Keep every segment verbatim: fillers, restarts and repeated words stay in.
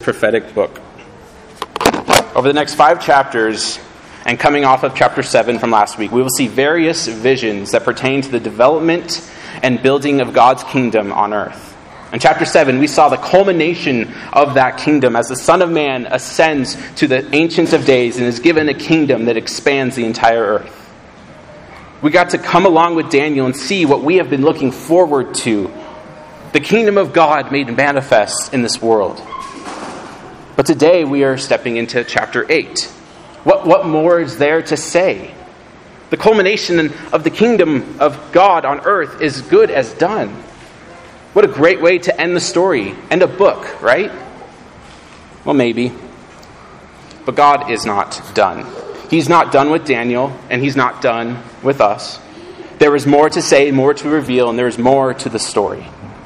prophetic book. Over the next five chapters, and coming off of chapter seven from last week, we will see various visions that pertain to the development and building of God's kingdom on earth. In chapter seven, we saw the culmination of that kingdom as the Son of Man ascends to the Ancient of Days and is given a kingdom that expands the entire earth. We got to come along with Daniel and see what we have been looking forward to, the kingdom of God made manifest in this world. But today we are stepping into chapter eight. What, what more is there to say? The culmination of the kingdom of God on earth is good as done. What a great way to end the story, end a book, right? Well, maybe. But God is not done. He's not done with Daniel, and he's not done with us. There is more to say, more to reveal, and there is more to the story.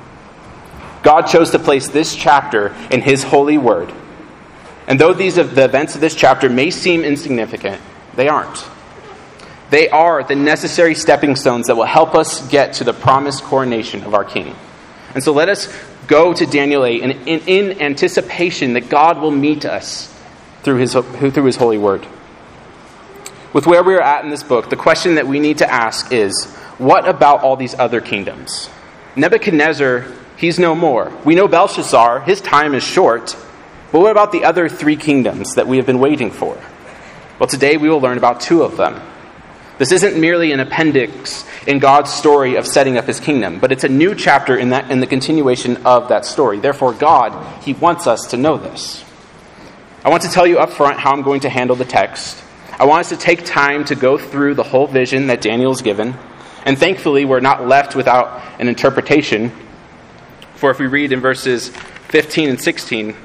God chose to place this chapter in his holy word. And though these the events of this chapter may seem insignificant, they aren't. They are the necessary stepping stones that will help us get to the promised coronation of our King. And so let us go to Daniel eight in, in, in anticipation that God will meet us through his, through his holy word. With where we are at in this book, the question that we need to ask is, what about all these other kingdoms? Nebuchadnezzar, he's no more. We know Belshazzar, his time is short. But what about the other three kingdoms that we have been waiting for? Well, today we will learn about two of them. This isn't merely an appendix in God's story of setting up his kingdom, but it's a new chapter in that in the continuation of that story. Therefore, God, he wants us to know this. I want to tell you up front how I'm going to handle the text. I want us to take time to go through the whole vision that Daniel's given. And thankfully, we're not left without an interpretation. For if we read in verses fifteen and sixteen,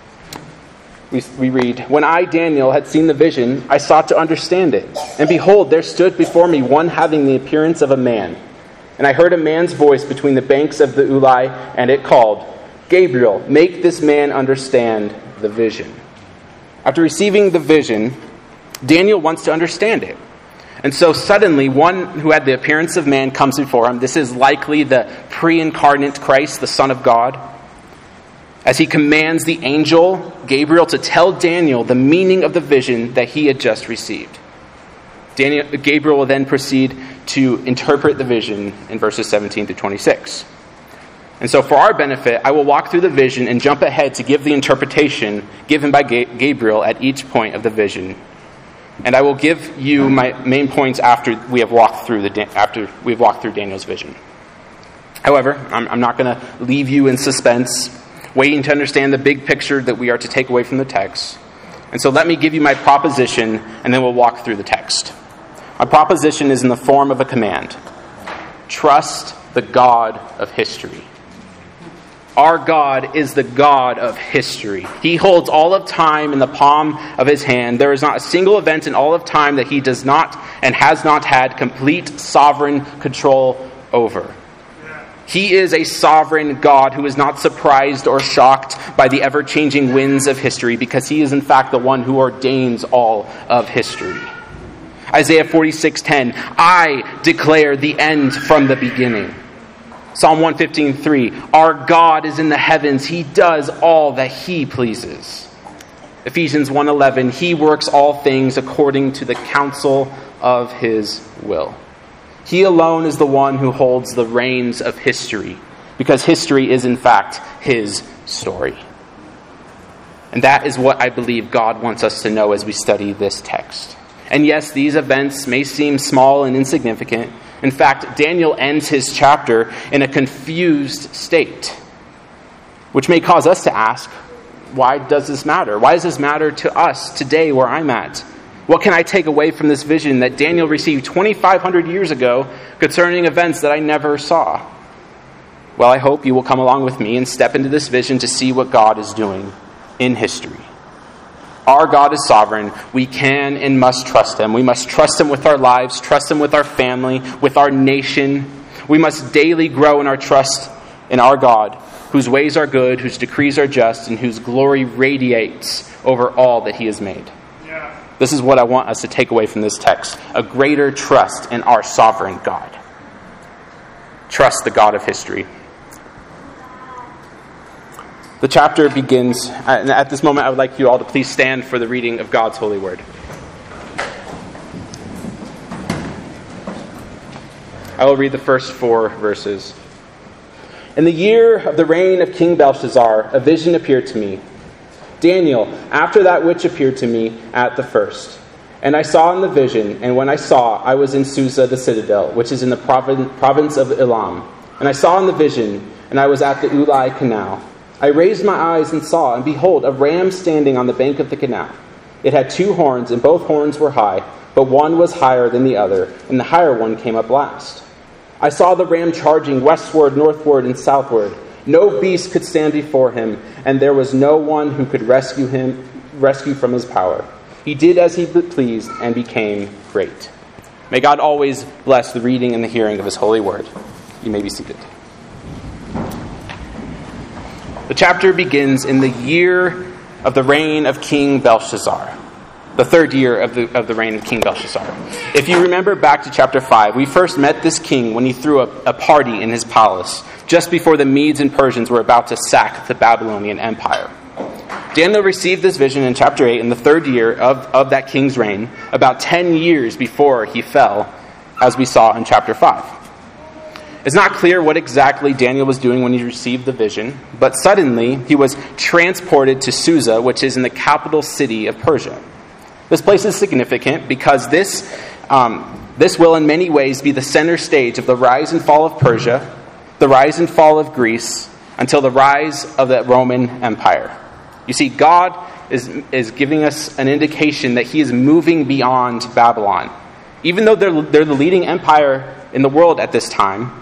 We, we read, "When I, Daniel, had seen the vision, I sought to understand it. And behold, there stood before me one having the appearance of a man. And I heard a man's voice between the banks of the Ulai, and it called, 'Gabriel, make this man understand the vision.'" After receiving the vision, Daniel wants to understand it. And so suddenly, one who had the appearance of man comes before him. This is likely the pre-incarnate Christ, the Son of God, as he commands the angel Gabriel to tell Daniel the meaning of the vision that he had just received. Daniel, Gabriel will then proceed to interpret the vision in verses seventeen to twenty-six. And so for our benefit, I will walk through the vision and jump ahead to give the interpretation given by Gabriel at each point of the vision. And I will give you my main points after we have walked through the after we've walked through Daniel's vision. However, I'm, I'm not going to leave you in suspense, waiting to understand the big picture that we are to take away from the text. And so let me give you my proposition, and then we'll walk through the text. My proposition is in the form of a command. Trust the God of history. Our God is the God of history. He holds all of time in the palm of his hand. There is not a single event in all of time that he does not and has not had complete sovereign control over. He is a sovereign God who is not surprised or shocked by the ever-changing winds of history, because he is in fact the one who ordains all of history. Isaiah forty-six ten, "I declare the end from the beginning." Psalm one fifteen three, "Our God is in the heavens. He does all that he pleases." Ephesians one eleven, "He works all things according to the counsel of his will." He alone is the one who holds the reins of history, because history is in fact his story. And that is what I believe God wants us to know as we study this text. And yes, these events may seem small and insignificant. In fact, Daniel ends his chapter in a confused state, which may cause us to ask, why does this matter? Why does this matter to us today where I'm at? What can I take away from this vision that Daniel received twenty-five hundred years ago concerning events that I never saw? Well, I hope you will come along with me and step into this vision to see what God is doing in history. Our God is sovereign. We can and must trust him. We must trust him with our lives, trust him with our family, with our nation. We must daily grow in our trust in our God, whose ways are good, whose decrees are just, and whose glory radiates over all that he has made. Yeah. This is what I want us to take away from this text: a greater trust in our sovereign God. Trust the God of history. The chapter begins, and at this moment I would like you all to please stand for the reading of God's holy word. I will read the first four verses. In the year of the reign of King Belshazzar, a vision appeared to me. Daniel, after that which appeared to me at the first. And I saw in the vision, and when I saw, I was in Susa the citadel, which is in the province of Elam. And I saw in the vision, and I was at the Ulai canal. I raised my eyes and saw, and behold, a ram standing on the bank of the canal. It had two horns, and both horns were high, but one was higher than the other, and the higher one came up last. I saw the ram charging westward, northward, and southward. No beast could stand before him, and there was no one who could rescue him, rescue from his power. He did as he pleased and became great. May God always bless the reading and the hearing of his holy word. You may be seated. The chapter begins in the year of the reign of King Belshazzar. The third year of the of the reign of King Belshazzar. If you remember back to chapter five, we first met this king when he threw a, a party in his palace, just before the Medes and Persians were about to sack the Babylonian Empire. Daniel received this vision in chapter eight in the third year of, of that king's reign, about ten years before he fell, as we saw in chapter five. It's not clear what exactly Daniel was doing when he received the vision, but suddenly he was transported to Susa, which is in the capital city of Persia. This place is significant because this, um, this will in many ways be the center stage of the rise and fall of Persia, the rise and fall of Greece, until the rise of the Roman Empire. You see, God is, is giving us an indication that he is moving beyond Babylon. Even though they're, they're the leading empire in the world at this time,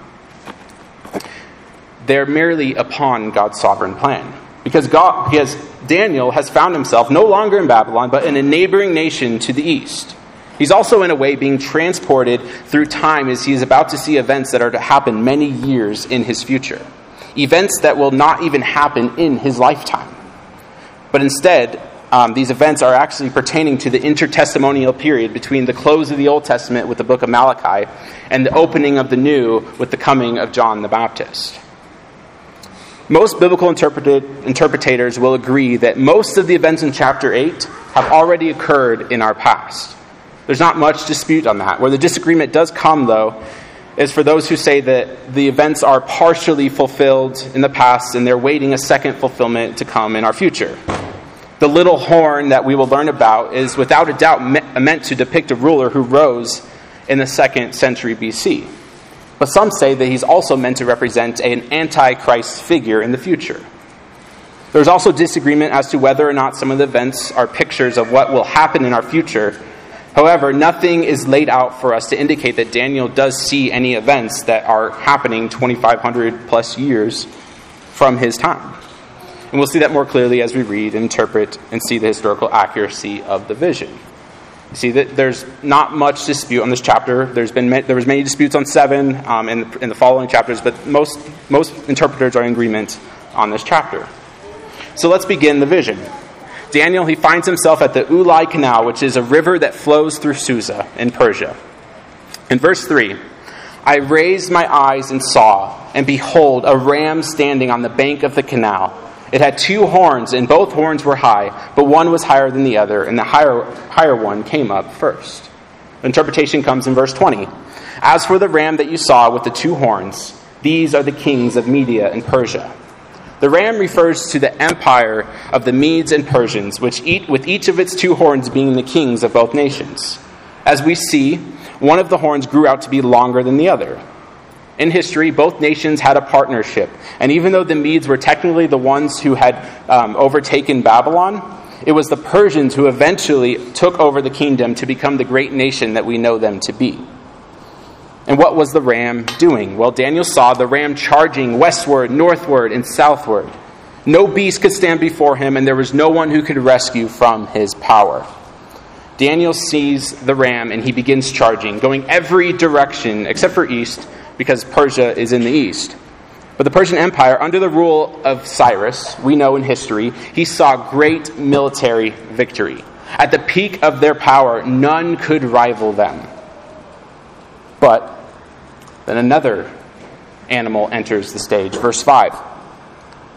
they're merely a pawn in God's sovereign plan. Because God, because Daniel has found himself no longer in Babylon, but in a neighboring nation to the east. He's also, in a way, being transported through time as he is about to see events that are to happen many years in his future. Events that will not even happen in his lifetime. But instead, um, these events are actually pertaining to the intertestamental period between the close of the Old Testament with the book of Malachi and the opening of the New with the coming of John the Baptist. Most biblical interpreted, interpretators will agree that most of the events in chapter eight have already occurred in our past. There's not much dispute on that. Where the disagreement does come, though, is for those who say that the events are partially fulfilled in the past and they're waiting a second fulfillment to come in our future. The little horn that we will learn about is without a doubt me- meant to depict a ruler who rose in the second century B C. But some say that he's also meant to represent an antichrist figure in the future. There's also disagreement as to whether or not some of the events are pictures of what will happen in our future. However, nothing is laid out for us to indicate that Daniel does see any events that are happening twenty-five hundred plus years from his time. And we'll see that more clearly as we read and interpret and see the historical accuracy of the vision. You see that there's not much dispute on this chapter. There's been there was many disputes on seven um, in, the, in the following chapters, but most most interpreters are in agreement on this chapter. So let's begin the vision. Daniel, he finds himself at the Ulai Canal, which is a river that flows through Susa in Persia. In verse three, I raised my eyes and saw, and behold, a ram standing on the bank of the canal. It had two horns, and both horns were high, but one was higher than the other, and the higher, higher one came up first. The interpretation comes in verse twenty. As for the ram that you saw with the two horns, these are the kings of Media and Persia. The ram refers to the empire of the Medes and Persians, which eat, with each of its two horns being the kings of both nations. As we see, one of the horns grew out to be longer than the other. In history, both nations had a partnership. And even though the Medes were technically the ones who had um, overtaken Babylon, it was the Persians who eventually took over the kingdom to become the great nation that we know them to be. And what was the ram doing? Well, Daniel saw the ram charging westward, northward, and southward. No beast could stand before him, and there was no one who could rescue from his power. Daniel sees the ram, and he begins charging, going every direction except for east, because Persia is in the east. But the Persian Empire, under the rule of Cyrus, we know in history, he saw great military victory. At the peak of their power, none could rival them. But then another animal enters the stage. Verse five.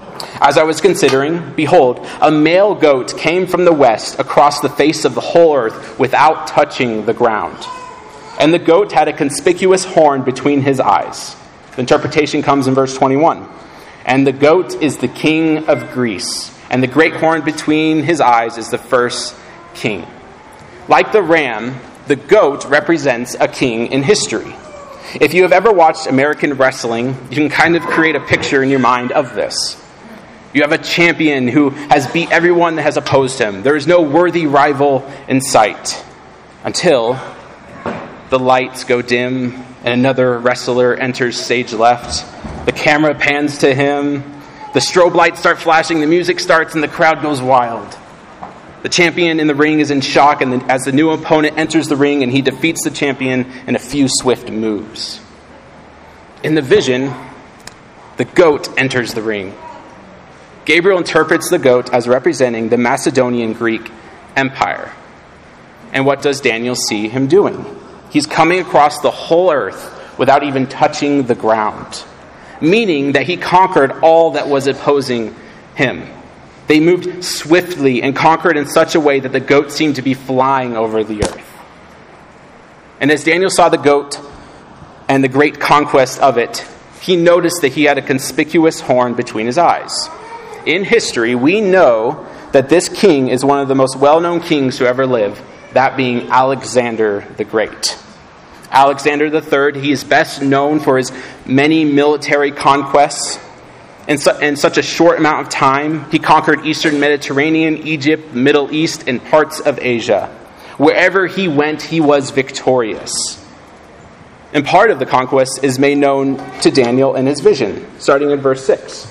As I was considering, behold, a male goat came from the west across the face of the whole earth without touching the ground. And the goat had a conspicuous horn between his eyes. The interpretation comes in verse twenty-one. And the goat is the king of Greece, and the great horn between his eyes is the first king. Like the ram, the goat represents a king in history. If you have ever watched American wrestling, you can kind of create a picture in your mind of this. You have a champion who has beat everyone that has opposed him. There is no worthy rival in sight until the lights go dim and another wrestler enters stage left. The camera pans to him. The strobe lights start flashing. The music starts and the crowd goes wild. The champion in the ring is in shock and as the new opponent enters the ring and he defeats the champion in a few swift moves. In the vision, the goat enters the ring. Gabriel interprets the goat as representing the Macedonian Greek Empire. And what does Daniel see him doing? He's coming across the whole earth without even touching the ground, meaning that he conquered all that was opposing him. They moved swiftly and conquered in such a way that the goat seemed to be flying over the earth. And as Daniel saw the goat and the great conquest of it, he noticed that he had a conspicuous horn between his eyes. In history, we know that this king is one of the most well-known kings who ever lived, that being Alexander the Great. Alexander the Third, he is best known for his many military conquests. In, su- in such a short amount of time, he conquered Eastern Mediterranean, Egypt, Middle East, and parts of Asia. Wherever he went, he was victorious. And part of the conquest is made known to Daniel in his vision, starting in verse six.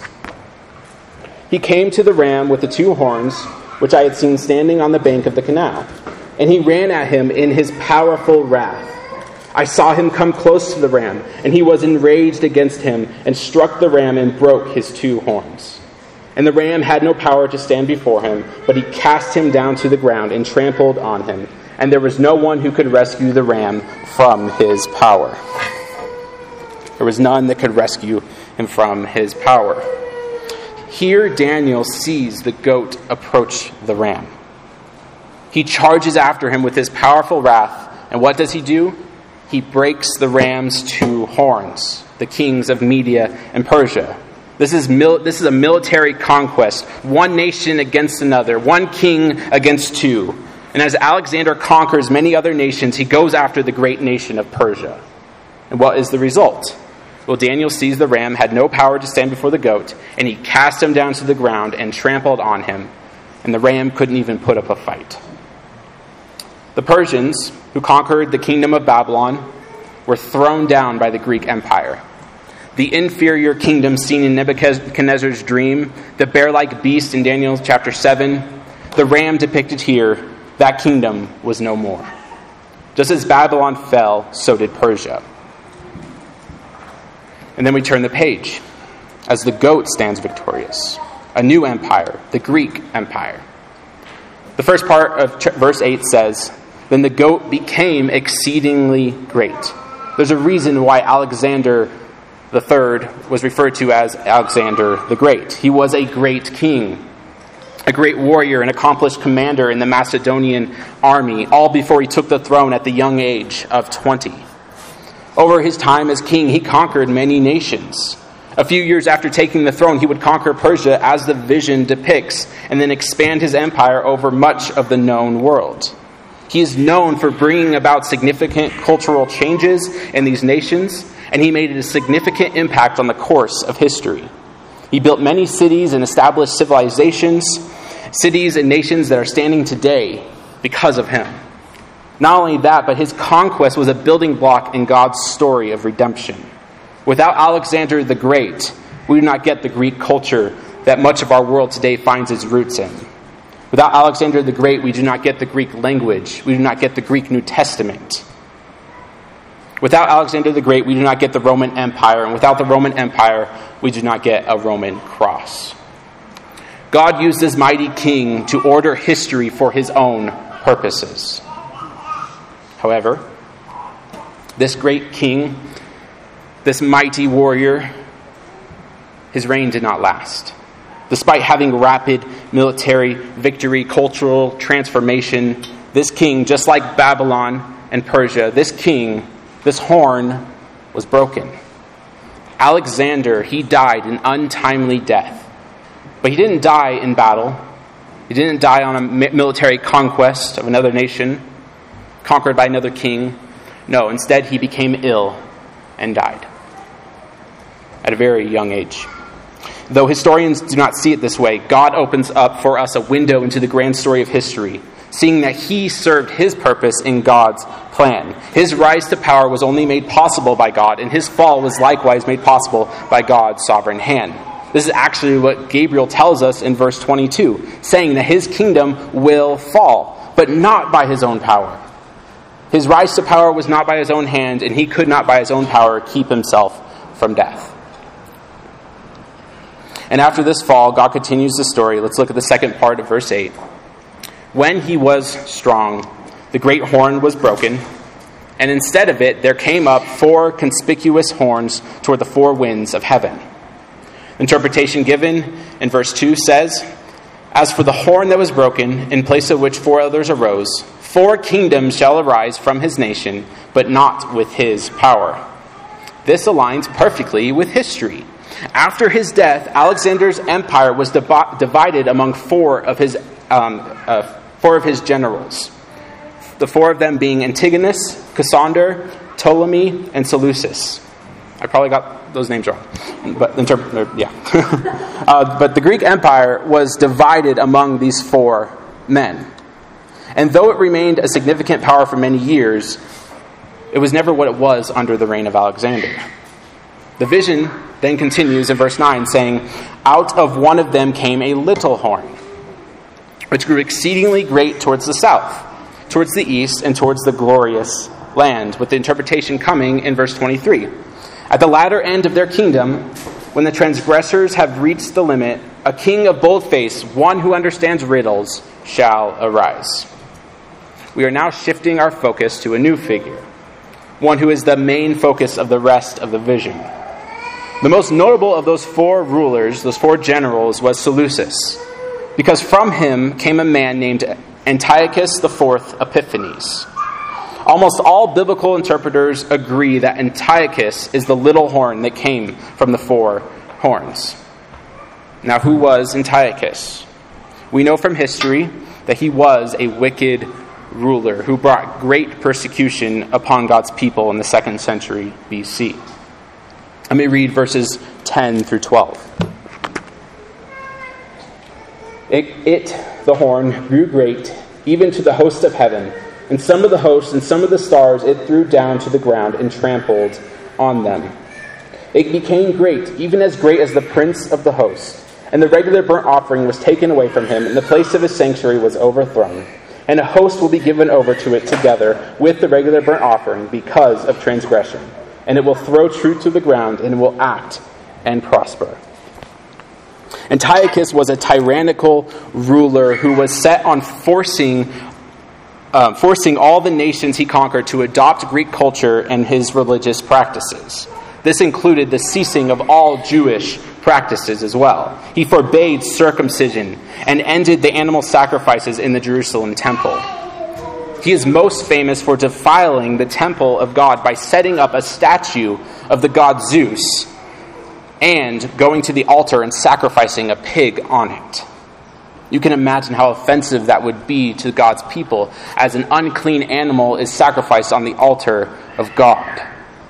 He came to the ram with the two horns, which I had seen standing on the bank of the canal, and he ran at him in his powerful wrath. I saw him come close to the ram, and he was enraged against him, and struck the ram and broke his two horns. And the ram had no power to stand before him, but he cast him down to the ground and trampled on him, and there was no one who could rescue the ram from his power. There was none that could rescue him from his power. Here Daniel sees the goat approach the ram. He charges after him with his powerful wrath, and what does he do? He breaks the ram's two horns, the kings of Media and Persia. This is mil- this is a military conquest, one nation against another, one king against two. And as Alexander conquers many other nations, he goes after the great nation of Persia. And what is the result? Well, Daniel sees the ram had no power to stand before the goat, and he cast him down to the ground and trampled on him, and the ram couldn't even put up a fight. The Persians, who conquered the kingdom of Babylon, were thrown down by the Greek Empire. The inferior kingdom seen in Nebuchadnezzar's dream, the bear-like beast in Daniel chapter seven, the ram depicted here, that kingdom was no more. Just as Babylon fell, so did Persia. And then we turn the page as the goat stands victorious. A new empire, the Greek Empire. The first part of ch- verse eight says, Then the goat became exceedingly great. There's a reason why Alexander the Third was referred to as Alexander the Great. He was a great king, a great warrior, an accomplished commander in the Macedonian army, all before he took the throne at the young age of twenty. Over his time as king, he conquered many nations. A few years after taking the throne, he would conquer Persia as the vision depicts, and then expand his empire over much of the known world. He is known for bringing about significant cultural changes in these nations, and he made a significant impact on the course of history. He built many cities and established civilizations, cities and nations that are standing today because of him. Not only that, but his conquest was a building block in God's story of redemption. Without Alexander the Great, we do not get the Greek culture that much of our world today finds its roots in. Without Alexander the Great, we do not get the Greek language. We do not get the Greek New Testament. Without Alexander the Great, we do not get the Roman Empire. And without the Roman Empire, we do not get a Roman cross. God used this mighty king to order history for his own purposes. However, this great king, this mighty warrior, his reign did not last. Despite having rapid military victory, cultural transformation, this king, just like Babylon and Persia, this king, this horn, was broken. Alexander, he died an untimely death. But he didn't die in battle. He didn't die on a military conquest of another nation, conquered by another king. No, instead he became ill and died at a very young age. Though historians do not see it this way, God opens up for us a window into the grand story of history, seeing that he served his purpose in God's plan. His rise to power was only made possible by God, and his fall was likewise made possible by God's sovereign hand. This is actually what Gabriel tells us in verse twenty-two, saying that his kingdom will fall, but not by his own power. His rise to power was not by his own hand, and he could not by his own power keep himself from death. And after this fall, God continues the story. Let's look at the second part of verse eight. When he was strong, the great horn was broken, and instead of it, there came up four conspicuous horns toward the four winds of heaven. The interpretation given in verse two says, "As for the horn that was broken, in place of which four others arose, four kingdoms shall arise from his nation, but not with his power." This aligns perfectly with history. After his death, Alexander's empire was div- divided among four of his um, uh, four of his generals. The four of them being Antigonus, Cassander, Ptolemy, and Seleucus. I probably got those names wrong, but interp- yeah. uh, but the Greek Empire was divided among these four men, and though it remained a significant power for many years, it was never what it was under the reign of Alexander. The vision then continues in verse nine, saying, "Out of one of them came a little horn, which grew exceedingly great towards the south, towards the east, and towards the glorious land," with the interpretation coming in verse twenty-three. "At the latter end of their kingdom, when the transgressors have reached the limit, a king of bold face, one who understands riddles, shall arise." We are now shifting our focus to a new figure, one who is the main focus of the rest of the vision. The most notable of those four rulers, those four generals, was Seleucus, because from him came a man named Antiochus the Fourth Epiphanes. Almost all biblical interpreters agree that Antiochus is the little horn that came from the four horns. Now, who was Antiochus? We know from history that he was a wicked ruler who brought great persecution upon God's people in the second century B C. Let me read verses ten through twelve. It, it, the horn, grew great, even to the host of heaven, and some of the hosts and some of the stars it threw down to the ground and trampled on them. It became great, even as great as the prince of the host, and the regular burnt offering was taken away from him, and the place of his sanctuary was overthrown. And a host will be given over to it together with the regular burnt offering because of transgression. And it will throw truth to the ground, and it will act and prosper. Antiochus was a tyrannical ruler who was set on forcing, uh, forcing all the nations he conquered to adopt Greek culture and his religious practices. This included the ceasing of all Jewish practices as well. He forbade circumcision and ended the animal sacrifices in the Jerusalem temple. He is most famous for defiling the temple of God by setting up a statue of the god Zeus and going to the altar and sacrificing a pig on it. You can imagine how offensive that would be to God's people as an unclean animal is sacrificed on the altar of God.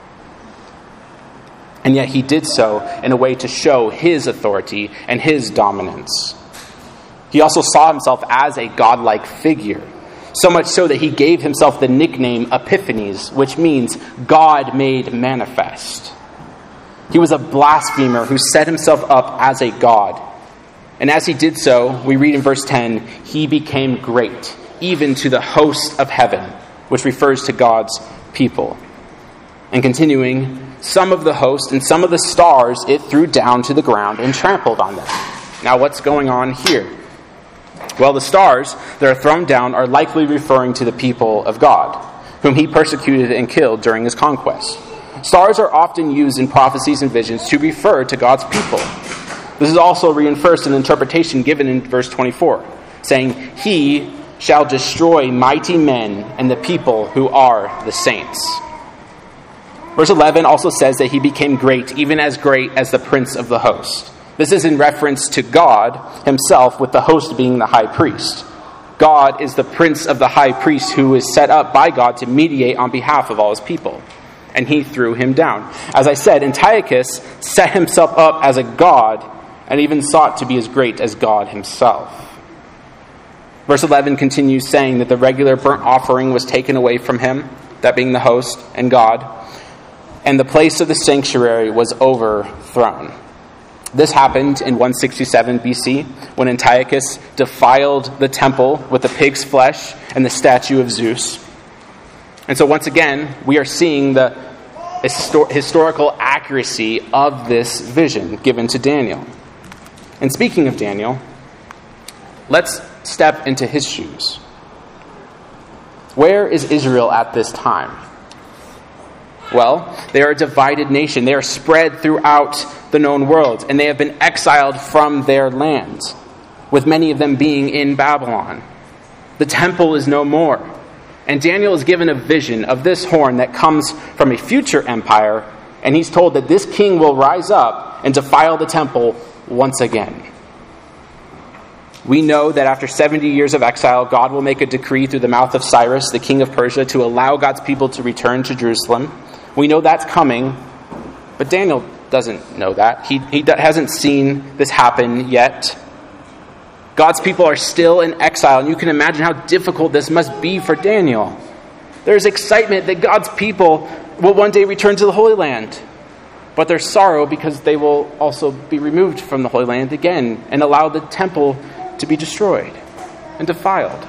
And yet he did so in a way to show his authority and his dominance. He also saw himself as a godlike figure, so much so that he gave himself the nickname Epiphanes, which means God made manifest. He was a blasphemer who set himself up as a god. And as he did so, we read in verse ten, he became great, even to the host of heaven, which refers to God's people. And continuing, some of the host and some of the stars it threw down to the ground and trampled on them. Now what's going on here? Well, the stars that are thrown down are likely referring to the people of God, whom he persecuted and killed during his conquest. Stars are often used in prophecies and visions to refer to God's people. This is also reinforced in the interpretation given in verse twenty-four, saying, "He shall destroy mighty men and the people who are the saints." Verse eleven also says that he became great, even as great as the prince of the host. This is in reference to God himself, with the host being the high priest. God is the prince of the high priest who is set up by God to mediate on behalf of all his people. And he threw him down. As I said, Antiochus set himself up as a god and even sought to be as great as God himself. Verse eleven continues saying that the regular burnt offering was taken away from him, that being the host and God, and the place of the sanctuary was overthrown. This happened in one sixty-seven B C when Antiochus defiled the temple with the pig's flesh and the statue of Zeus. And so once again, we are seeing the histor- historical accuracy of this vision given to Daniel. And speaking of Daniel, let's step into his shoes. Where is Israel at this time? Well, they are a divided nation. They are spread throughout the known world, and they have been exiled from their land, with many of them being in Babylon. The temple is no more. And Daniel is given a vision of this horn that comes from a future empire, and he's told that this king will rise up and defile the temple once again. We know that after seventy years of exile, God will make a decree through the mouth of Cyrus, the king of Persia, to allow God's people to return to Jerusalem. We know that's coming, but Daniel doesn't know that. He, he hasn't seen this happen yet. God's people are still in exile, and you can imagine how difficult this must be for Daniel. There's excitement that God's people will one day return to the Holy Land, but there's sorrow because they will also be removed from the Holy Land again and allow the temple to be destroyed and defiled.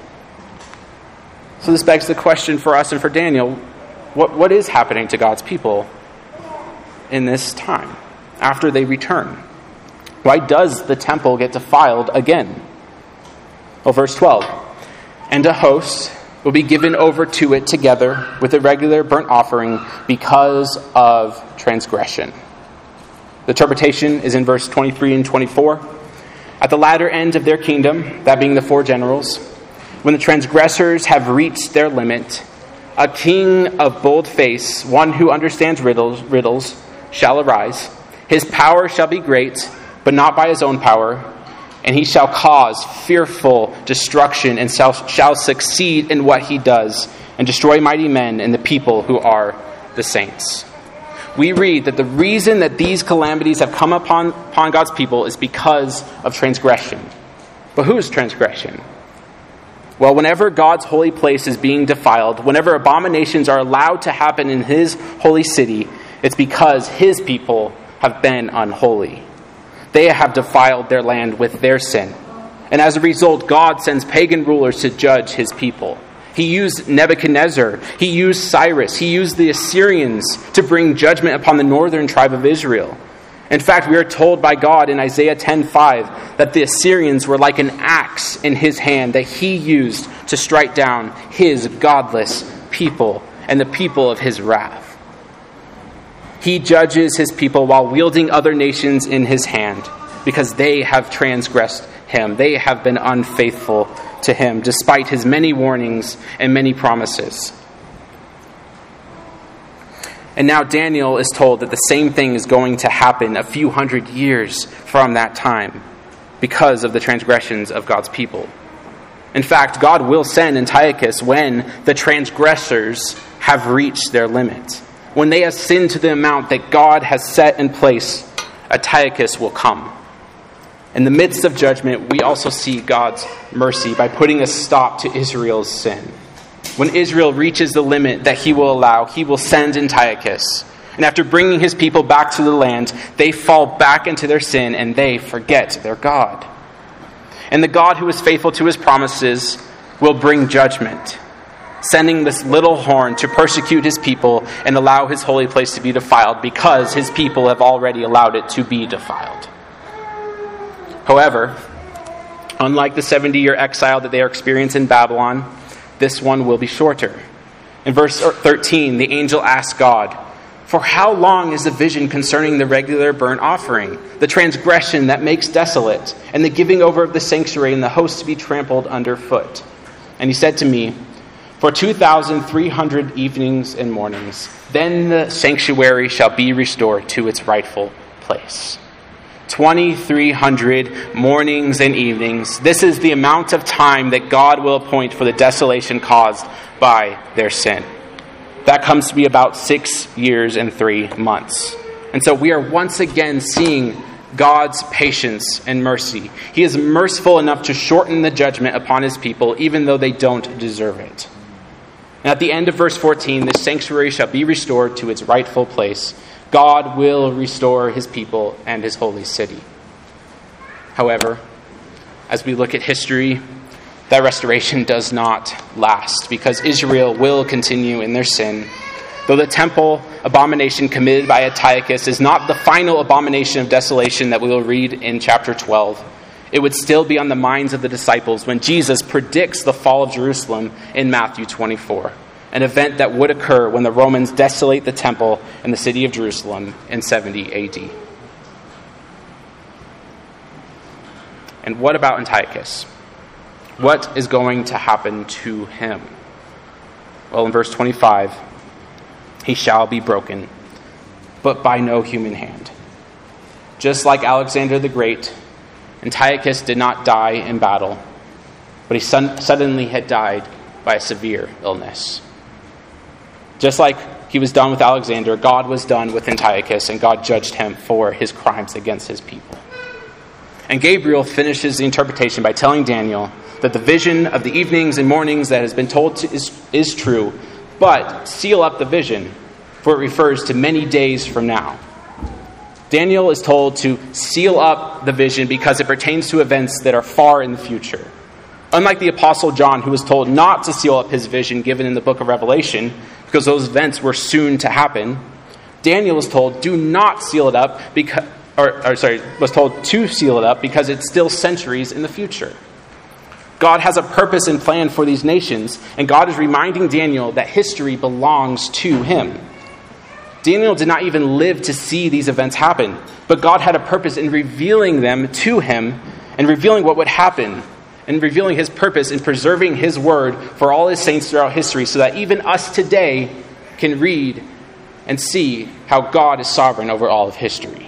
So this begs the question for us and for Daniel, what, what is happening to God's people in this time after they return? Why does the temple get defiled again? Well, verse twelve, "And a host will be given over to it together with a regular burnt offering because of transgression." The interpretation is in verse twenty-three and twenty-four. "At the latter end of their kingdom," that being the four generals, "when the transgressors have reached their limit, a king of bold face, one who understands riddles, riddles, shall arise. His power shall be great, but not by his own power, and he shall cause fearful destruction and shall, shall succeed in what he does, and destroy mighty men and the people who are the saints." We read that the reason that these calamities have come upon, upon God's people is because of transgression. But whose transgression? Well, whenever God's holy place is being defiled, whenever abominations are allowed to happen in his holy city, it's because his people have been unholy. They have defiled their land with their sin. And as a result, God sends pagan rulers to judge his people. He used Nebuchadnezzar. He used Cyrus. He used the Assyrians to bring judgment upon the northern tribe of Israel. In fact, we are told by God in Isaiah ten five that the Assyrians were like an axe in his hand that he used to strike down his godless people and the people of his wrath. He judges his people while wielding other nations in his hand because they have transgressed him. They have been unfaithful to him despite his many warnings and many promises. And now Daniel is told that the same thing is going to happen a few hundred years from that time because of the transgressions of God's people. In fact, God will send Antiochus when the transgressors have reached their limit. When they have sinned to the amount that God has set in place, Antiochus will come. In the midst of judgment, we also see God's mercy by putting a stop to Israel's sin. When Israel reaches the limit that he will allow, he will send Antiochus. And after bringing his people back to the land, they fall back into their sin and they forget their God. And the God who is faithful to his promises will bring judgment, sending this little horn to persecute his people and allow his holy place to be defiled because his people have already allowed it to be defiled. However, unlike the seventy-year exile that they are experiencing in Babylon, this one will be shorter. In verse thirteen, the angel asked God, For how long is the vision concerning the regular burnt offering, the transgression that makes desolate, and the giving over of the sanctuary and the host to be trampled underfoot? And he said to me, for two thousand three hundred evenings and mornings, then the sanctuary shall be restored to its rightful place. twenty-three hundred mornings and evenings. This is the amount of time that God will appoint for the desolation caused by their sin. That comes to be about six years and three months. And so we are once again seeing God's patience and mercy. He is merciful enough to shorten the judgment upon his people, even though they don't deserve it. And at the end of verse fourteen, the sanctuary shall be restored to its rightful place. God will restore his people and his holy city. However, as we look at history, that restoration does not last, because Israel will continue in their sin. Though the temple abomination committed by Antiochus is not the final abomination of desolation that we will read in chapter twelve, it would still be on the minds of the disciples when Jesus predicts the fall of Jerusalem in Matthew twenty-four, an event that would occur when the Romans desolate the temple and the city of Jerusalem in seventy A D. And what about Antiochus? What is going to happen to him? Well, in verse twenty-five, he shall be broken, but by no human hand. Just like Alexander the Great, Antiochus did not die in battle, but he son- suddenly had died by a severe illness. Just like he was done with Alexander, God was done with Antiochus, and God judged him for his crimes against his people. And Gabriel finishes the interpretation by telling Daniel that the vision of the evenings and mornings that has been told to is, is true, but seal up the vision, for it refers to many days from now. Daniel is told to seal up the vision because it pertains to events that are far in the future. Unlike the Apostle John, who was told not to seal up his vision given in the book of Revelation, because those events were soon to happen, Daniel is told, do not seal it up, because, or, or sorry, was told to seal it up because it's still centuries in the future. God has a purpose and plan for these nations, and God is reminding Daniel that history belongs to him. Daniel did not even live to see these events happen, but God had a purpose in revealing them to him and revealing what would happen and revealing his purpose in preserving his word for all his saints throughout history, so that even us today can read and see how God is sovereign over all of history.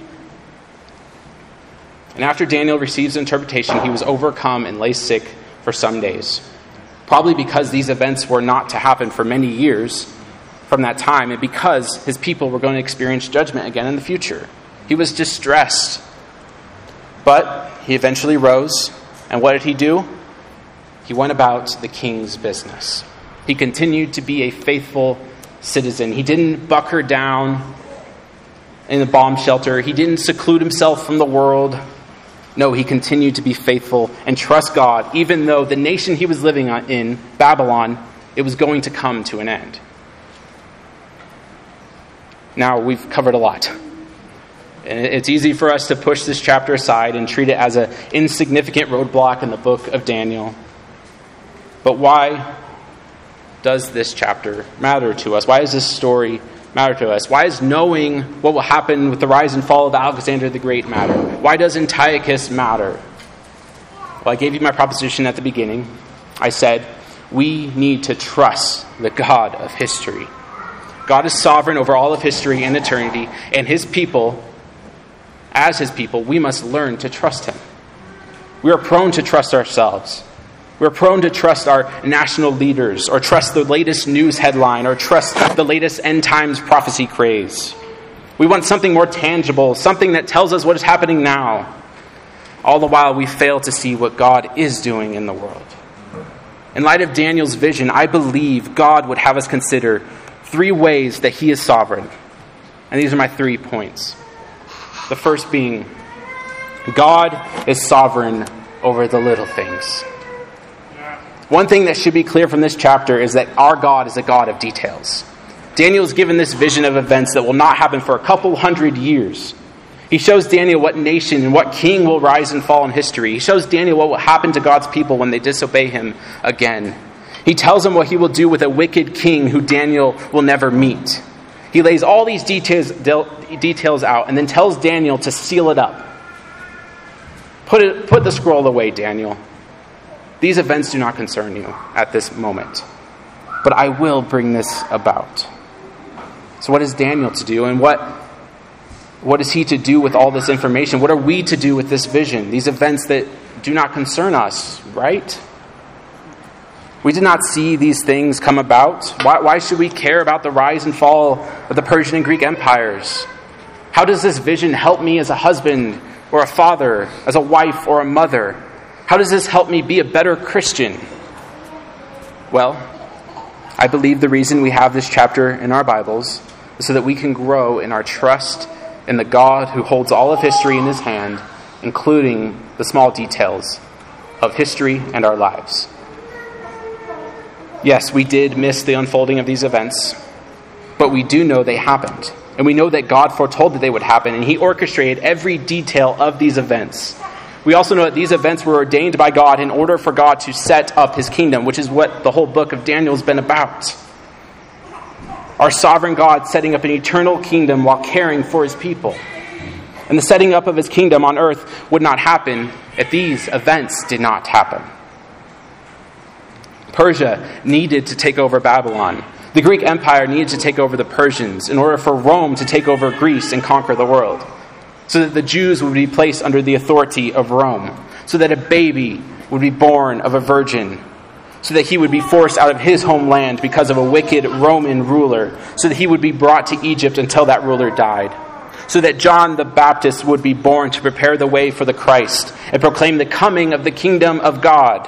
And after Daniel receives interpretation, he was overcome and lay sick for some days, probably because these events were not to happen for many years from that time, and because his people were going to experience judgment again in the future. He was distressed. But he eventually rose, and what did he do? He went about the king's business. He continued to be a faithful citizen. He didn't bucker down in the bomb shelter. He didn't seclude himself from the world. No, he continued to be faithful and trust God, even though the nation he was living in, Babylon, it was going to come to an end. Now, we've covered a lot. And it's easy for us to push this chapter aside and treat it as an insignificant roadblock in the book of Daniel. But why does this chapter matter to us? Why does this story matter to us? Why does knowing what will happen with the rise and fall of Alexander the Great matter? Why does Antiochus matter? Well, I gave you my proposition at the beginning. I said, we need to trust the God of history. God is sovereign over all of history and eternity, and his people, as his people, we must learn to trust him. We are prone to trust ourselves. We're prone to trust our national leaders, or trust the latest news headline, or trust the latest end times prophecy craze. We want something more tangible, something that tells us what is happening now. All the while we fail to see what God is doing in the world. In light of Daniel's vision, I believe God would have us consider three ways that he is sovereign. And these are my three points. The first being, God is sovereign over the little things. One thing that should be clear from this chapter is that our God is a God of details. Daniel is given this vision of events that will not happen for a couple hundred years. He shows Daniel what nation and what king will rise and fall in history. He shows Daniel what will happen to God's people when they disobey him again. He tells him what he will do with a wicked king who Daniel will never meet. He lays all these details, details out and then tells Daniel to seal it up. Put it, put the scroll away, Daniel. These events do not concern you at this moment, but I will bring this about. So what is Daniel to do, and what, what is he to do with all this information? What are we to do with this vision, these events that do not concern us, right? We did not see these things come about. Why, why should we care about the rise and fall of the Persian and Greek empires? How does this vision help me as a husband or a father, as a wife or a mother? How does this help me be a better Christian? Well, I believe the reason we have this chapter in our Bibles is so that we can grow in our trust in the God who holds all of history in his hand, including the small details of history and our lives. Yes, we did miss the unfolding of these events, but we do know they happened. And we know that God foretold that they would happen, and he orchestrated every detail of these events. We also know that these events were ordained by God in order for God to set up his kingdom, which is what the whole book of Daniel has been about. Our sovereign God setting up an eternal kingdom while caring for his people. And the setting up of his kingdom on earth would not happen if these events did not happen. Persia needed to take over Babylon. The Greek Empire needed to take over the Persians in order for Rome to take over Greece and conquer the world, so that the Jews would be placed under the authority of Rome, so that a baby would be born of a virgin, so that he would be forced out of his homeland because of a wicked Roman ruler, so that he would be brought to Egypt until that ruler died, so that John the Baptist would be born to prepare the way for the Christ and proclaim the coming of the kingdom of God.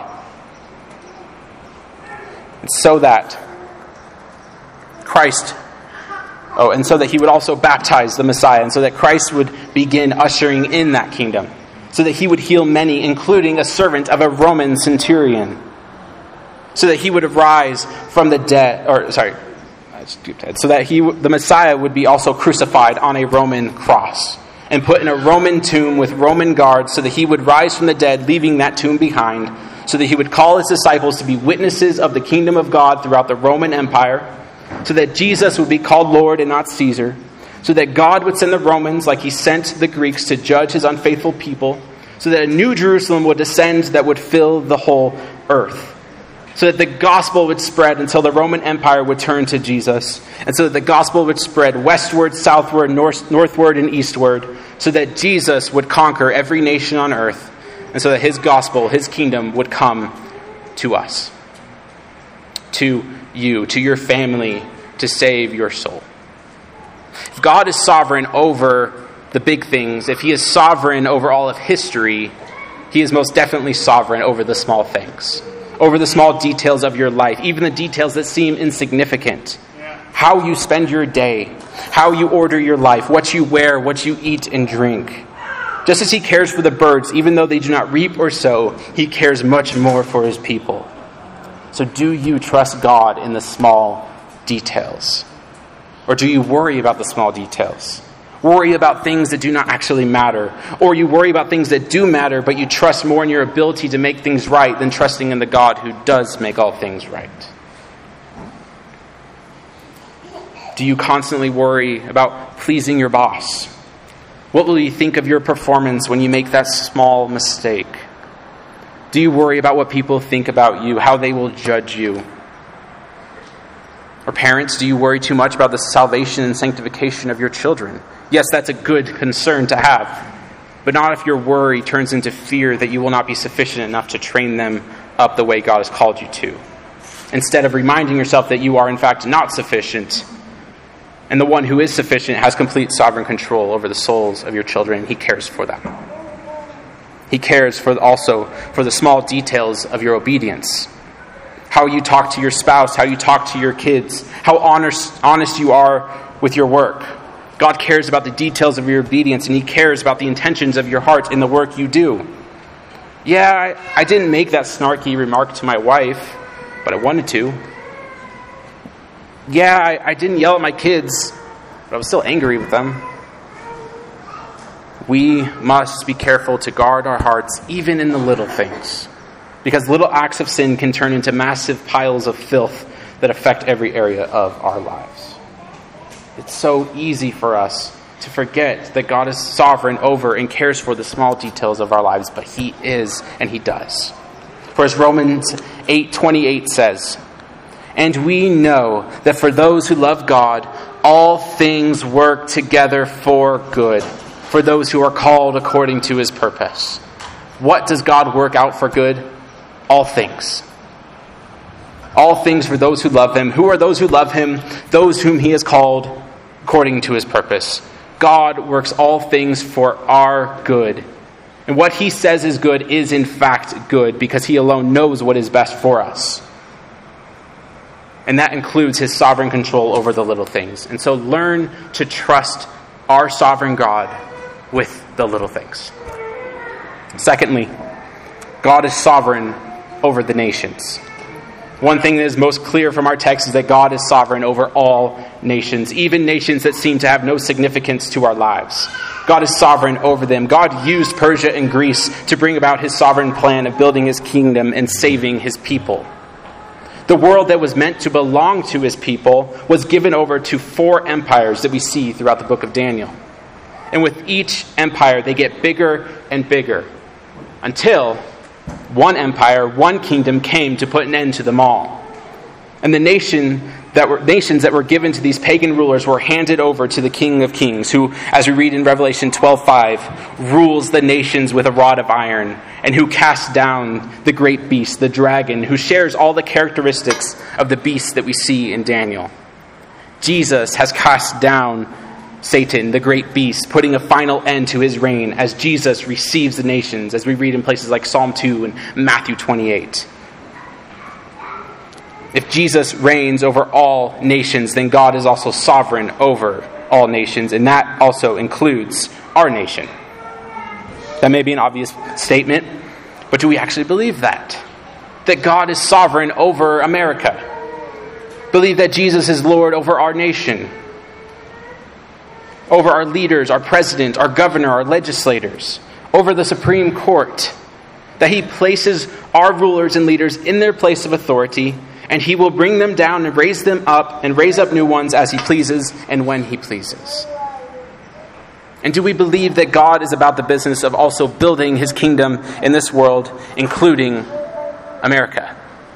And so that Christ, oh, and so that he would also baptize the Messiah, and so that Christ would begin ushering in that kingdom, so that he would heal many, including a servant of a Roman centurion, so that he would arise from the dead, or sorry, I skipped ahead, so that he, the Messiah would be also crucified on a Roman cross and put in a Roman tomb with Roman guards, so that he would rise from the dead, leaving that tomb behind, so that he would call his disciples to be witnesses of the kingdom of God throughout the Roman Empire, so that Jesus would be called Lord and not Caesar, so that God would send the Romans like he sent the Greeks to judge his unfaithful people, so that a new Jerusalem would descend that would fill the whole earth, so that the gospel would spread until the Roman Empire would turn to Jesus, and so that the gospel would spread westward, southward, north, northward, and eastward, so that Jesus would conquer every nation on earth, and so that his gospel, his kingdom, would come to us, to you, to your family, to save your soul. If God is sovereign over the big things, if he is sovereign over all of history, he is most definitely sovereign over the small things, over the small details of your life, even the details that seem insignificant. How you spend your day, how you order your life, what you wear, what you eat and drink. Just as he cares for the birds, even though they do not reap or sow, he cares much more for his people. So do you trust God in the small details? Or do you worry about the small details? Worry about things that do not actually matter. Or you worry about things that do matter, but you trust more in your ability to make things right than trusting in the God who does make all things right. Do you constantly worry about pleasing your boss? What will you think of your performance when you make that small mistake? Do you worry about what people think about you, how they will judge you? Or parents, do you worry too much about the salvation and sanctification of your children? Yes, that's a good concern to have, but not if your worry turns into fear that you will not be sufficient enough to train them up the way God has called you to. Instead of reminding yourself that you are in fact not sufficient, and the one who is sufficient has complete sovereign control over the souls of your children. He cares for them. He cares for also for the small details of your obedience. How you talk to your spouse, how you talk to your kids, how honest, honest you are with your work. God cares about the details of your obedience, and he cares about the intentions of your heart in the work you do. Yeah, I, I didn't make that snarky remark to my wife, but I wanted to. Yeah, I, I didn't yell at my kids, but I was still angry with them. We must be careful to guard our hearts, even in the little things, because little acts of sin can turn into massive piles of filth that affect every area of our lives. It's so easy for us to forget that God is sovereign over and cares for the small details of our lives, but he is, and he does. For as Romans eight twenty-eight says, "And we know that for those who love God, all things work together for good, for those who are called according to his purpose." What does God work out for good? All things. All things for those who love him. Who are those who love him? Those whom he has called according to his purpose. God works all things for our good. And what he says is good is in fact good, because he alone knows what is best for us. And that includes his sovereign control over the little things. And so learn to trust our sovereign God with the little things. Secondly, God is sovereign over the nations. One thing that is most clear from our text is that God is sovereign over all nations, even nations that seem to have no significance to our lives. God is sovereign over them. God used Persia and Greece to bring about his sovereign plan of building his kingdom and saving his people. The world that was meant to belong to his people was given over to four empires that we see throughout the book of Daniel. And with each empire, they get bigger and bigger until one empire, one kingdom came to put an end to them all. And the nation that were, nations that were given to these pagan rulers were handed over to the King of Kings, who, as we read in Revelation twelve five, rules the nations with a rod of iron, and who casts down the great beast, the dragon, who shares all the characteristics of the beast that we see in Daniel. Jesus has cast down Satan, the great beast, putting a final end to his reign as Jesus receives the nations, as we read in places like Psalm two and Matthew twenty-eight. If Jesus reigns over all nations, then God is also sovereign over all nations, and that also includes our nation. That may be an obvious statement, but do we actually believe that? That God is sovereign over America? Believe that Jesus is Lord over our nation? Over our leaders, our president, our governor, our legislators, over the Supreme Court, that he places our rulers and leaders in their place of authority, and he will bring them down and raise them up and raise up new ones as he pleases and when he pleases. And do we believe that God is about the business of also building his kingdom in this world, including America?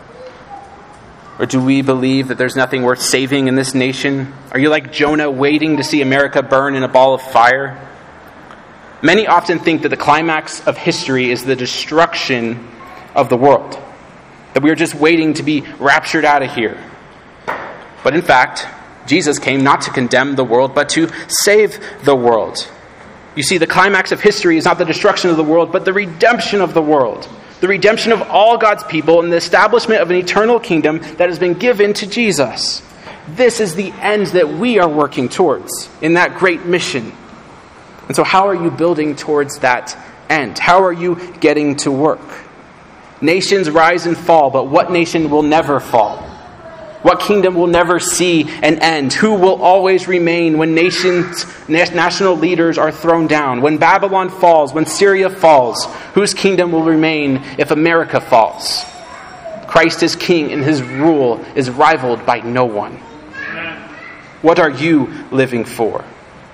Or do we believe that there's nothing worth saving in this nation? Are you like Jonah, waiting to see America burn in a ball of fire? Many often think that the climax of history is the destruction of the world, that we are just waiting to be raptured out of here. But in fact, Jesus came not to condemn the world, but to save the world. You see, the climax of history is not the destruction of the world, but the redemption of the world. The redemption of all God's people and the establishment of an eternal kingdom that has been given to Jesus. This is the end that we are working towards in that great mission. And so how are you building towards that end? How are you getting to work? Nations rise and fall, but what nation will never fall? What kingdom will never see an end? Who will always remain when nations, national leaders are thrown down? When Babylon falls, when Syria falls, whose kingdom will remain if America falls? Christ is king and his rule is rivaled by no one. What are you living for?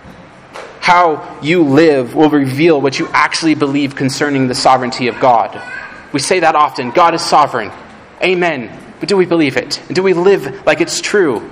How you live will reveal what you actually believe concerning the sovereignty of God. We say that often. God is sovereign. Amen. But do we believe it? Do we live like it's true?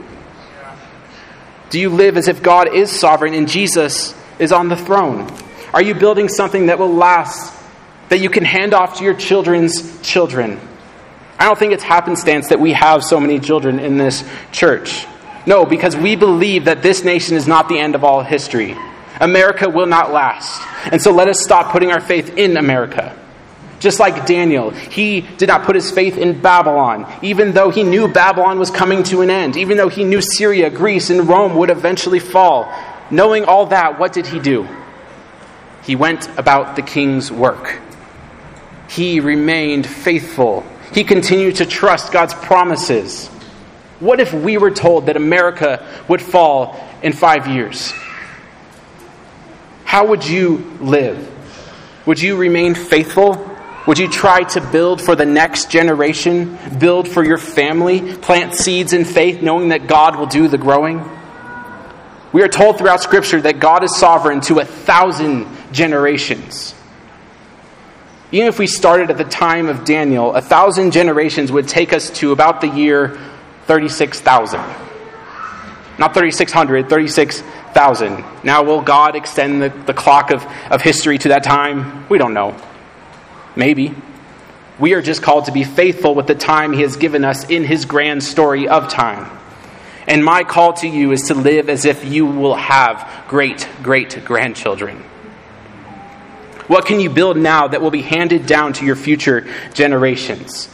Do you live as if God is sovereign and Jesus is on the throne? Are you building something that will last, that you can hand off to your children's children? I don't think it's happenstance that we have so many children in this church. No, because we believe that this nation is not the end of all history. America will not last. And so let us stop putting our faith in America. Just like Daniel, he did not put his faith in Babylon, even though he knew Babylon was coming to an end, even though he knew Syria, Greece, and Rome would eventually fall. Knowing all that, what did he do? He went about the king's work. He remained faithful. He continued to trust God's promises. What if we were told that America would fall in five years? How would you live? Would you remain faithful? Would you try to build for the next generation? Build for your family? Plant seeds in faith knowing that God will do the growing? We are told throughout Scripture that God is sovereign to a thousand generations. Even if we started at the time of Daniel, a thousand generations would take us to about the year thirty-six thousand. Not thirty-six hundred, thirty-six thousand. Now, will God extend the, the clock of, of history to that time? We don't know. Maybe. We are just called to be faithful with the time He has given us in His grand story of time. And my call to you is to live as if you will have great, great grandchildren. What can you build now that will be handed down to your future generations?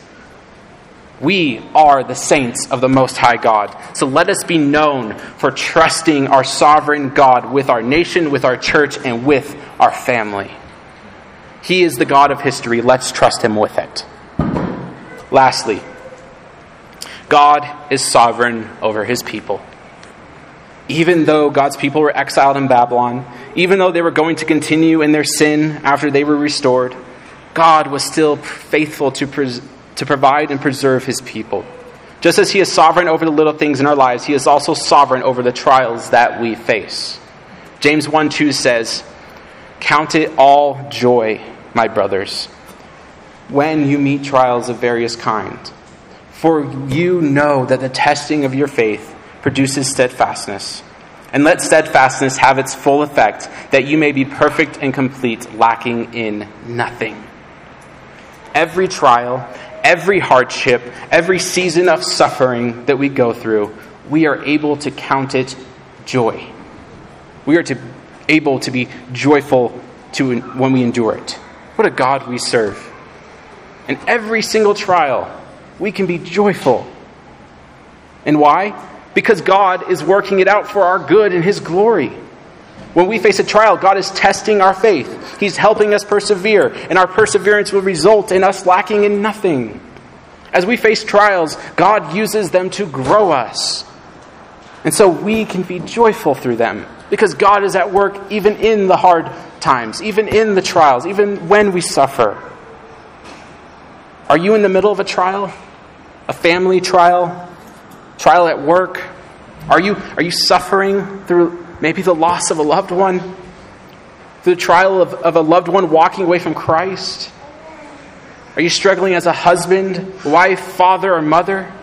We are the saints of the Most High God. So let us be known for trusting our sovereign God with our nation, with our church, and with our family. He is the God of history. Let's trust Him with it. Lastly, God is sovereign over His people. Even though God's people were exiled in Babylon, even though they were going to continue in their sin after they were restored, God was still faithful to pres- to provide and preserve His people. Just as He is sovereign over the little things in our lives, He is also sovereign over the trials that we face. James one two says, "Count it all joy, my brothers, when you meet trials of various kinds. For you know that the testing of your faith produces steadfastness. And let steadfastness have its full effect, that you may be perfect and complete, lacking in nothing." Every trial, every hardship, every season of suffering that we go through, we are able to count it joy. We are to, able to be joyful to when we endure it. What a God we serve. In every single trial, we can be joyful. And why? Because God is working it out for our good and His glory. When we face a trial, God is testing our faith. He's helping us persevere, and our perseverance will result in us lacking in nothing. As we face trials, God uses them to grow us. And so we can be joyful through them, because God is at work even in the hard times, even in the trials, even when we suffer. Are you in the middle of a trial? A family trial? Trial at work? Are you are you suffering through maybe the loss of a loved one? Through the trial of, of a loved one walking away from Christ? Are you struggling as a husband, wife, father, or mother?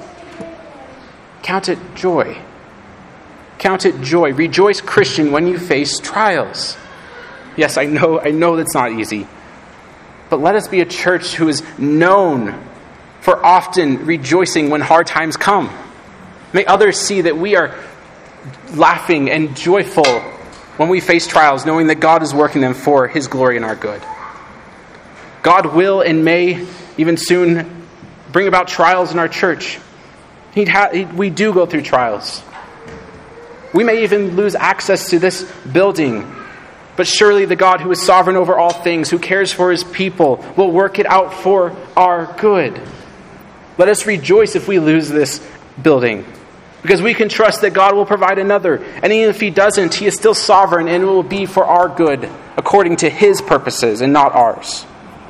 Count it joy. Count it joy. Rejoice, Christian, when you face trials. Yes, I know, I know that's not easy. But let us be a church who is known for often rejoicing when hard times come. May others see that we are laughing and joyful when we face trials, knowing that God is working them for His glory and our good. God will and may even soon bring about trials in our church. He'd ha- he, we do go through trials. We may even lose access to this building. But surely the God who is sovereign over all things, who cares for His people, will work it out for our good. Let us rejoice if we lose this building, because we can trust that God will provide another. And even if He doesn't, He is still sovereign, and it will be for our good, according to His purposes and not ours.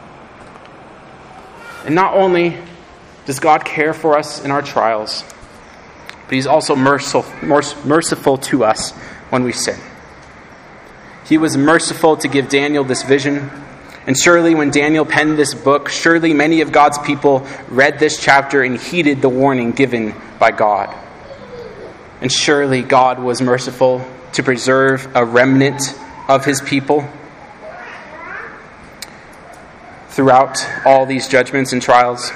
And not only does God care for us in our trials, but He's also merciful, merciful to us when we sin. He was merciful to give Daniel this vision. And surely when Daniel penned this book, surely many of God's people read this chapter and heeded the warning given by God. And surely God was merciful to preserve a remnant of His people throughout all these judgments and trials.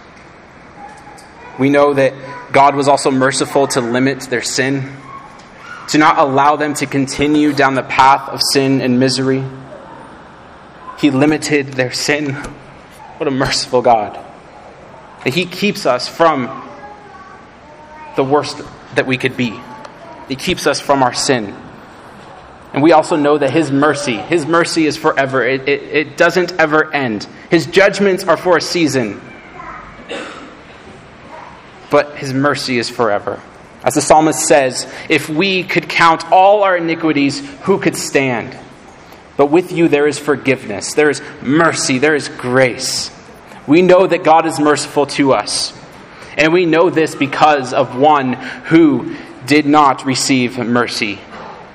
We know that God was also merciful to limit their sin, to not allow them to continue down the path of sin and misery. He limited their sin. What a merciful God. That He keeps us from the worst that we could be. He keeps us from our sin. And we also know that His mercy, His mercy is forever. It, it, it doesn't ever end. His judgments are for a season. But His mercy is forever. As the psalmist says, if we could count all our iniquities, who could stand? But with you there is forgiveness, there is mercy, there is grace. We know that God is merciful to us. And we know this because of one who did not receive mercy.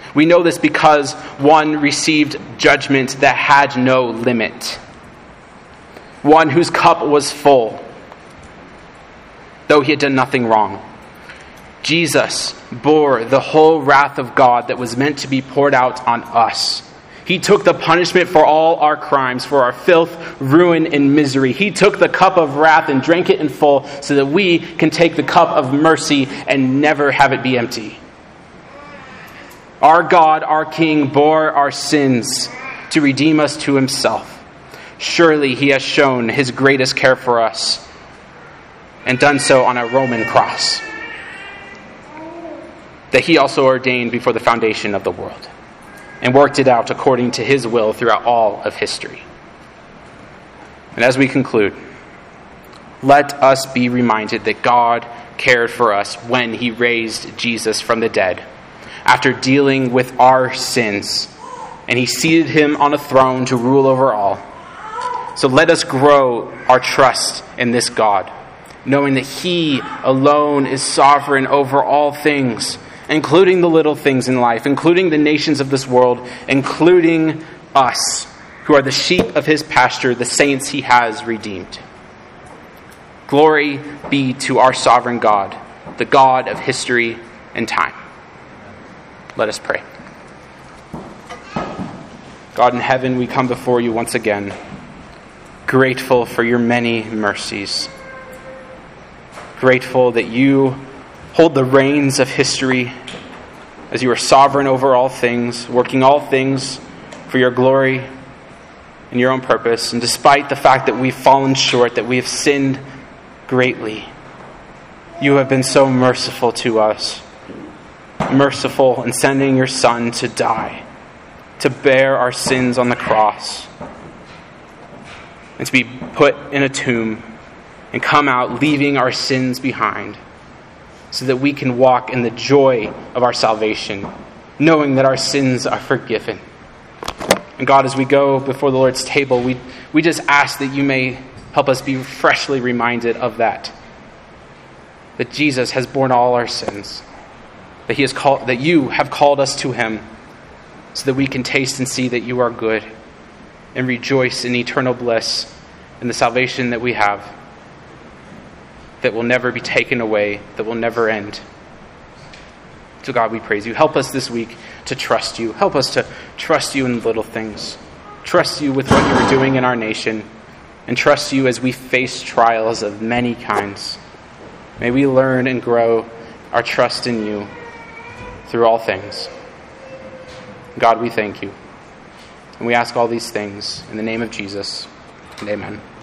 We know this because one received judgment that had no limit. One whose cup was full, though he had done nothing wrong. Jesus bore the whole wrath of God that was meant to be poured out on us. He took the punishment for all our crimes, for our filth, ruin, and misery. He took the cup of wrath and drank it in full so that we can take the cup of mercy and never have it be empty. Our God, our King, bore our sins to redeem us to himself. Surely he has shown his greatest care for us and done so on a Roman cross that he also ordained before the foundation of the world, and worked it out according to his will throughout all of history. And as we conclude, let us be reminded that God cared for us when he raised Jesus from the dead, after dealing with our sins, and he seated him on a throne to rule over all. So let us grow our trust in this God, knowing that he alone is sovereign over all things, including the little things in life, including the nations of this world, including us, who are the sheep of his pasture, the saints he has redeemed. Glory be to our sovereign God, the God of history and time. Let us pray. God in heaven, we come before you once again, grateful for your many mercies. Grateful that you hold the reins of history as you are sovereign over all things, working all things for your glory and your own purpose. And despite the fact that we've fallen short, that we have sinned greatly, you have been so merciful to us. Merciful in sending your Son to die, to bear our sins on the cross, and to be put in a tomb and come out leaving our sins behind, so that we can walk in the joy of our salvation, knowing that our sins are forgiven. And God, as we go before the Lord's table, we, we just ask that you may help us be freshly reminded of that. That Jesus has borne all our sins. That he has called, that you have called us to him, so that we can taste and see that you are good and rejoice in eternal bliss in the salvation that we have, that will never be taken away, that will never end. So God, we praise you. Help us this week to trust you. Help us to trust you in little things. Trust you with what you are doing in our nation. And trust you as we face trials of many kinds. May we learn and grow our trust in you through all things. God, we thank you. And we ask all these things in the name of Jesus. And amen.